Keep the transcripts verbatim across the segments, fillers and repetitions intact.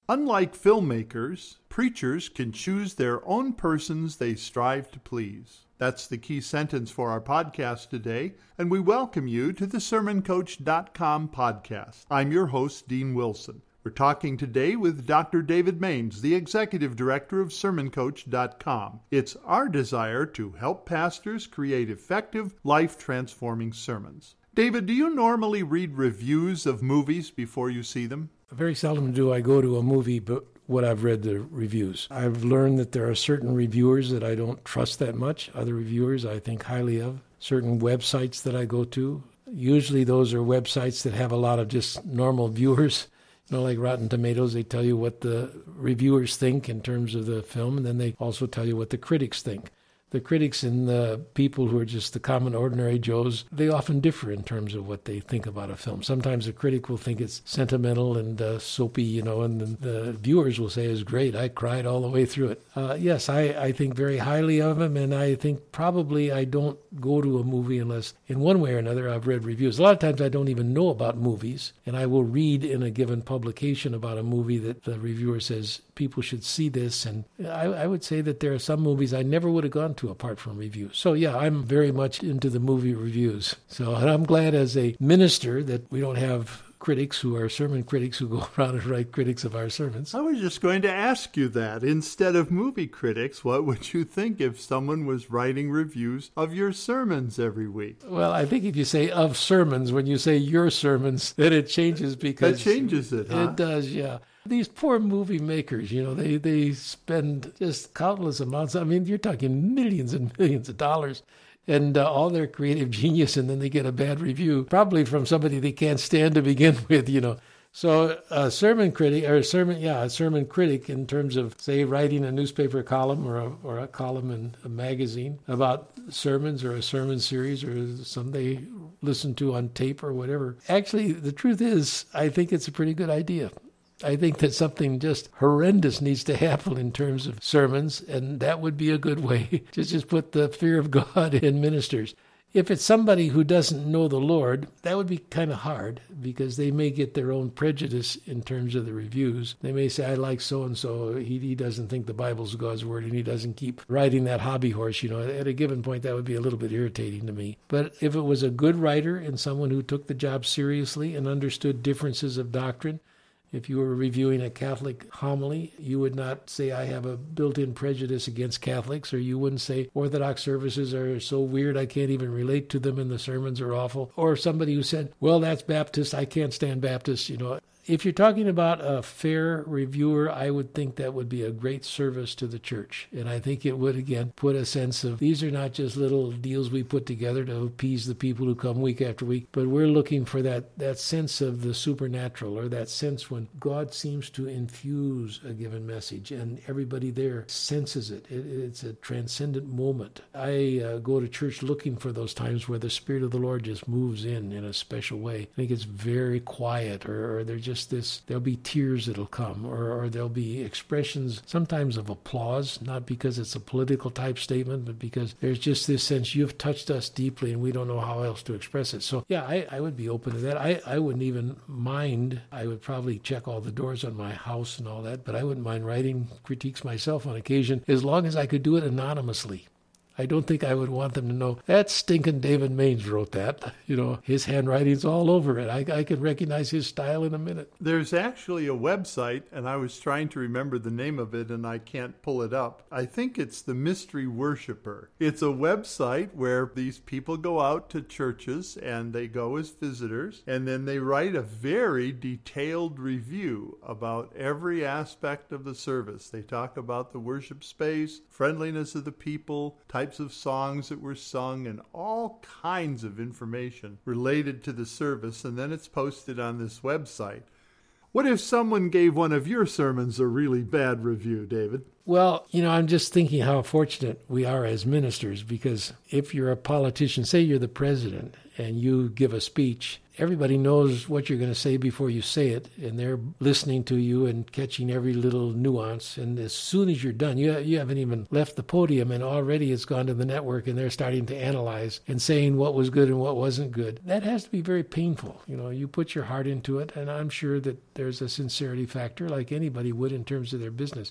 Unlike filmmakers, preachers can choose their own persons they strive to please. That's the key sentence for our podcast today, and we welcome you to the sermon coach dot com podcast. I'm your host, Dean Wilson. We're talking today with Doctor David Maines, the Executive Director of sermon coach dot com. It's our desire to help pastors create effective, life-transforming sermons. David, do you normally read reviews of movies before you see them? Very seldom do I go to a movie, but what I've read the reviews. I've learned that there are certain reviewers that I don't trust that much. Other reviewers I think highly of. Certain websites that I go to. Usually those are websites that have a lot of just normal viewers. You know, like Rotten Tomatoes, they tell you what the reviewers think in terms of the film, and then they also tell you what the critics think. The critics and the people who are just the common, ordinary Joes, they often differ in terms of what they think about a film. Sometimes a critic will think it's sentimental and uh, soapy, you know, and the, the viewers will say it's great. I cried all the way through it. Uh, yes, I, I think very highly of him, and I think probably I don't go to a movie unless, in one way or another, I've read reviews. A lot of times I don't even know about movies, and I will read in a given publication about a movie that the reviewer says people should see this, and I, I would say that there are some movies I never would have gone to apart from reviews. So yeah, I'm very much into the movie reviews. So and I'm glad as a minister that we don't have critics who are sermon critics who go around and write critics of our sermons. I was just going to ask you that. Instead of movie critics, what would you think if someone was writing reviews of your sermons every week? Well, I think if you say of sermons, when you say your sermons, then it changes because... That changes it, huh? It does, yeah. These poor movie makers, you know, they, they spend just countless amounts. I mean, you're talking millions and millions of dollars and uh, all their creative genius, and then they get a bad review, probably from somebody they can't stand to begin with, you know. So a sermon critic, or a sermon, yeah, a sermon critic in terms of, say, writing a newspaper column or a, or a column in a magazine about sermons or a sermon series or some they listen to on tape or whatever. Actually, the truth is, I think it's a pretty good idea. I think that something just horrendous needs to happen in terms of sermons, and that would be a good way to just put the fear of God in ministers. If it's somebody who doesn't know the Lord, that would be kind of hard because they may get their own prejudice in terms of the reviews. They may say, I like so-and-so. He, he doesn't think the Bible's God's word, and he doesn't keep riding that hobby horse. You know, at a given point, that would be a little bit irritating to me. But if it was a good writer and someone who took the job seriously and understood differences of doctrine, if you were reviewing a Catholic homily, you would not say, I have a built-in prejudice against Catholics, or you wouldn't say, Orthodox services are so weird I can't even relate to them and the sermons are awful. Or somebody who said, well, that's Baptist, I can't stand Baptists, you know. If you're talking about a fair reviewer, I would think that would be a great service to the church. And I think it would, again, put a sense of these are not just little deals we put together to appease the people who come week after week, but we're looking for that, that sense of the supernatural, or that sense when God seems to infuse a given message and everybody there senses it. it it's a transcendent moment. I uh, go to church looking for those times where the Spirit of the Lord just moves in in a special way. I think it's very quiet, or, or they're just this, there'll be tears that'll come, or, or there'll be expressions sometimes of applause, not because it's a political type statement, but because there's just this sense you've touched us deeply and we don't know how else to express it. So yeah, I, I would be open to that. I, I wouldn't even mind. I would probably check all the doors on my house and all that, but I wouldn't mind writing critiques myself on occasion as long as I could do it anonymously. I don't think I would want them to know, that stinking David Maines wrote that. You know, his handwriting's all over it. I, I can recognize his style in a minute. There's actually a website, and I was trying to remember the name of it, and I can't pull it up. I think it's The Mystery Worshipper. It's a website where these people go out to churches, and they go as visitors, and then they write a very detailed review about every aspect of the service. They talk about the worship space, friendliness of the people, types of songs that were sung, and all kinds of information related to the service, and then it's posted on this website. What if someone gave one of your sermons a really bad review, David? Well, you know, I'm just thinking how fortunate we are as ministers, because if you're a politician, say you're the president and you give a speech, everybody knows what you're going to say before you say it, and they're listening to you and catching every little nuance. And as soon as you're done, you, you haven't even left the podium, and already it's gone to the network, and they're starting to analyze and saying what was good and what wasn't good. That has to be very painful. You know, you put your heart into it, and I'm sure that there's a sincerity factor like anybody would in terms of their business.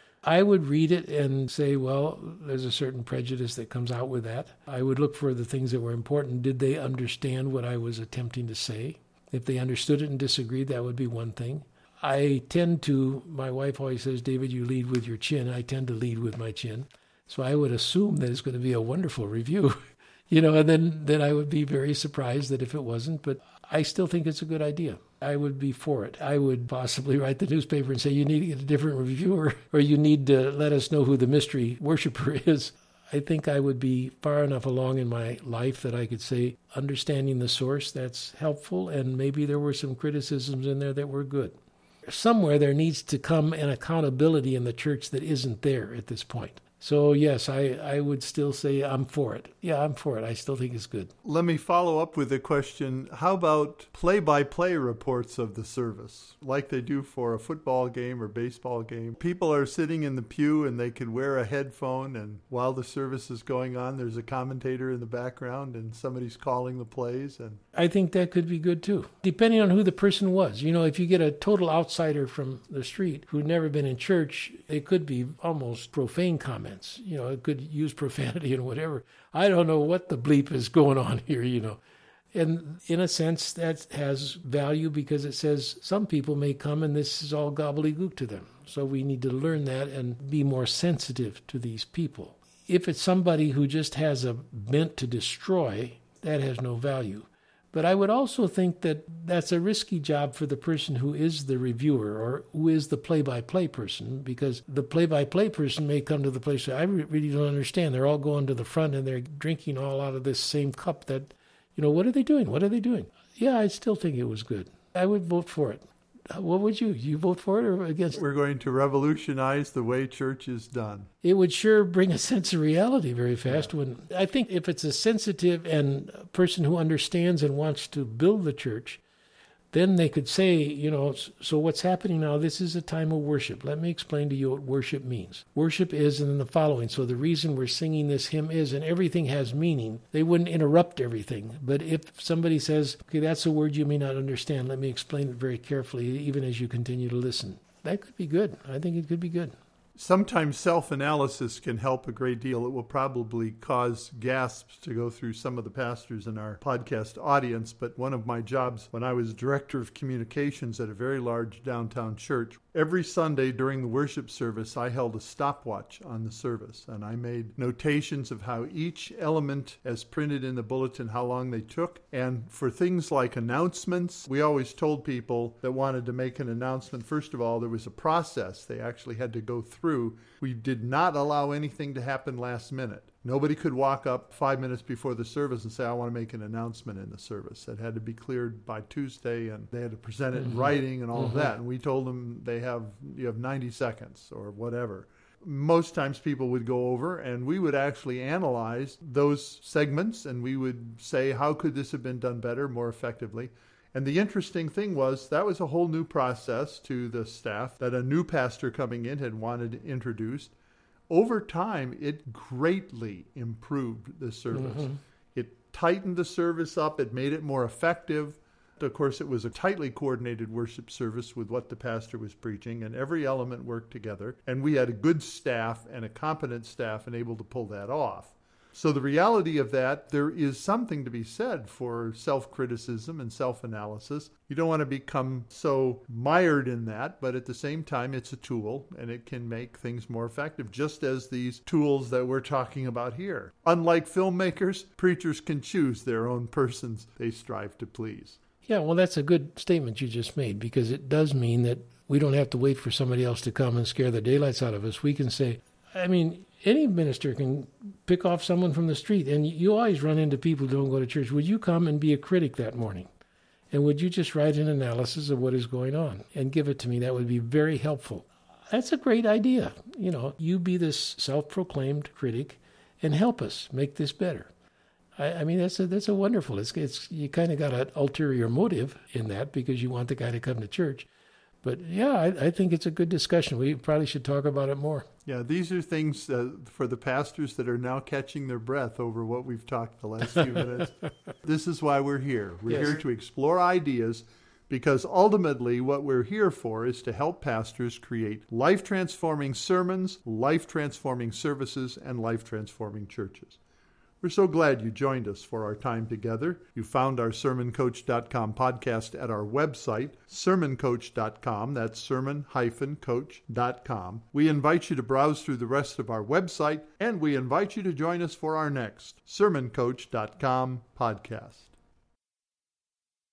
I would read it and say, well, there's a certain prejudice that comes out with that. I would look for the things that were important. Did they understand what I was attempting to say? If they understood it and disagreed, that would be one thing. I tend to, my wife always says, David, you lead with your chin. I tend to lead with my chin. So I would assume that it's going to be a wonderful review, you know, and then, then I would be very surprised that if it wasn't, but I still think it's a good idea. I would be for it. I would possibly write the newspaper and say, you need to get a different reviewer, or you need to let us know who the mystery worshiper is. I think I would be far enough along in my life that I could say, understanding the source, that's helpful, and maybe there were some criticisms in there that were good. Somewhere there needs to come an accountability in the church that isn't there at this point. So, yes, I, I would still say I'm for it. Yeah, I'm for it. I still think it's good. Let me follow up with a question. How about play-by-play reports of the service, like they do for a football game or baseball game? People are sitting in the pew and they could wear a headphone, and while the service is going on, there's a commentator in the background and somebody's calling the plays. And I think that could be good, too, depending on who the person was. You know, if you get a total outsider from the street who'd never been in church, it could be almost profane comments. You know, it could use profanity and whatever. I don't know what the bleep is going on here, you know. And in a sense, that has value because it says some people may come and this is all gobbledygook to them. So we need to learn that and be more sensitive to these people. If it's somebody who just has a bent to destroy, that has no value. But I would also think that that's a risky job for the person who is the reviewer or who is the play-by-play person, because the play-by-play person may come to the place and say, I really don't understand. They're all going to the front and they're drinking all out of this same cup that, you know, what are they doing? What are they doing? Yeah, I still think it was good. I would vote for it. What would you? You vote for it or against it? We're going to revolutionize the way church is done. It would sure bring a sense of reality very fast. Yeah. When I think if it's a sensitive and a person who understands and wants to build the church, then they could say, you know, so what's happening now, this is a time of worship. Let me explain to you what worship means. Worship is, and then the following. So the reason we're singing this hymn is, and everything has meaning. They wouldn't interrupt everything. But if somebody says, okay, that's a word you may not understand, let me explain it very carefully, even as you continue to listen. That could be good. I think it could be good. Sometimes self-analysis can help a great deal. It will probably cause gasps to go through some of the pastors in our podcast audience, but one of my jobs when I was director of communications at a very large downtown church, every Sunday during the worship service, I held a stopwatch on the service, and I made notations of how each element, as printed in the bulletin, how long they took. And for things like announcements, we always told people that wanted to make an announcement, first of all, there was a process they actually had to go through. We did not allow anything to happen last minute. Nobody could walk up five minutes before the service and say, I want to make an announcement in the service. That had to be cleared by Tuesday, and they had to present it in mm-hmm. writing and all mm-hmm. of that. And we told them they have you have ninety seconds or whatever. Most times people would go over, and we would actually analyze those segments, and we would say, how could this have been done better, more effectively? And the interesting thing was that was a whole new process to the staff that a new pastor coming in had wanted introduced. Over time, it greatly improved the service. Mm-hmm. It tightened the service up. It made it more effective. Of course, it was a tightly coordinated worship service with what the pastor was preaching, and every element worked together. And we had a good staff and a competent staff and able to pull that off. So the reality of that, there is something to be said for self-criticism and self-analysis. You don't want to become so mired in that, but at the same time, it's a tool, and it can make things more effective, just as these tools that we're talking about here. Unlike filmmakers, preachers can choose their own persons they strive to please. Yeah, well, that's a good statement you just made, because it does mean that we don't have to wait for somebody else to come and scare the daylights out of us. We can say, I mean, any minister can pick off someone from the street, and you always run into people who don't go to church. Would you come and be a critic that morning? And would you just write an analysis of what is going on and give it to me? That would be very helpful. that's a great idea. You know, you be this self-proclaimed critic and help us make this better. I, I mean, that's a, that's a wonderful, it's, it's you kind of got an ulterior motive in that because you want the guy to come to church. But yeah, I, I think it's a good discussion. We probably should talk about it more. Yeah, these are things uh, for the pastors that are now catching their breath over what we've talked the last few minutes. This is why we're here. We're yes. here to explore ideas, because ultimately what we're here for is to help pastors create life-transforming sermons, life-transforming services, and life-transforming churches. We're so glad you joined us for our time together. You found our sermon coach dot com podcast at our website, sermon coach dot com. That's sermon coach dot com. We invite you to browse through the rest of our website, and we invite you to join us for our next sermon coach dot com podcast.